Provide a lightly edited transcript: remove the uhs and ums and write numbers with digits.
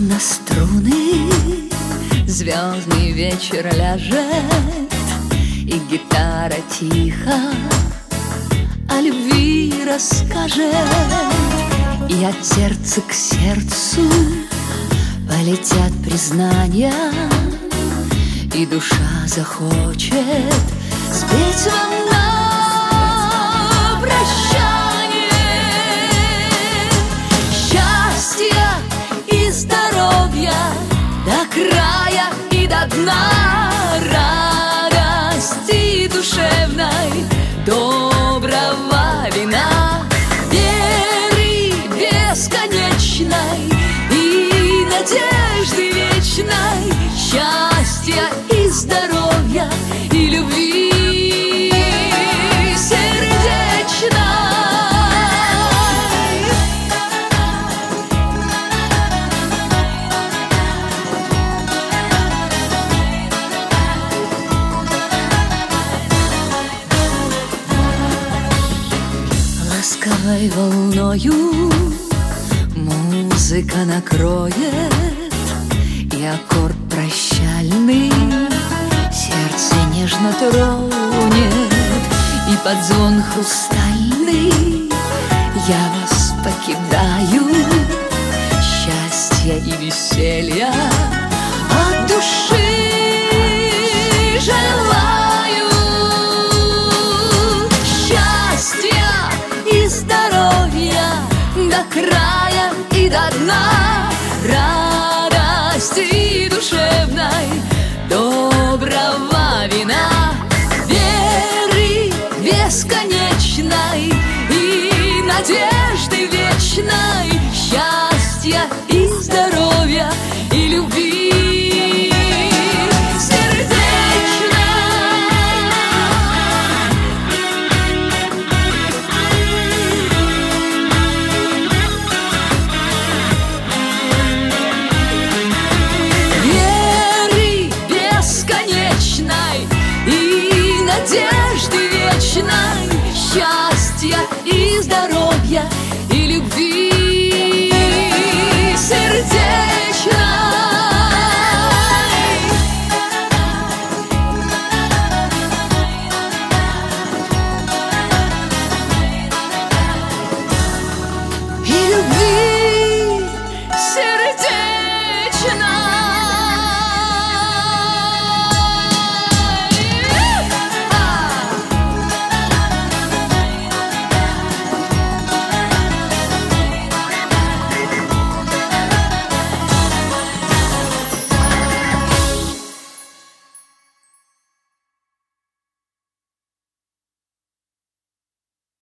на струны звездный вечер ляжет, и гитара тихо о любви расскажет, и от сердца к сердцу полетят признания, и душа захочет спеть вам на прощание. Счастья и здоровья до края и до дна, радости душевной, доброго вина, веры бесконечной и надежды вечной, счастья и здоровья и любви сердечной. Ласковой волною музыка накроет, и аккорд прощальный сердце нежно тронет, и под звон хрустальный я вас покидаю, счастья и веселья от души желаю. Счастья и здоровья до края и до дна, радости душевной, доброго вина, веры бесконечной и надежды вечной, счастья и здоровья и любви сердечной. Веры бесконечной и надежды вечной,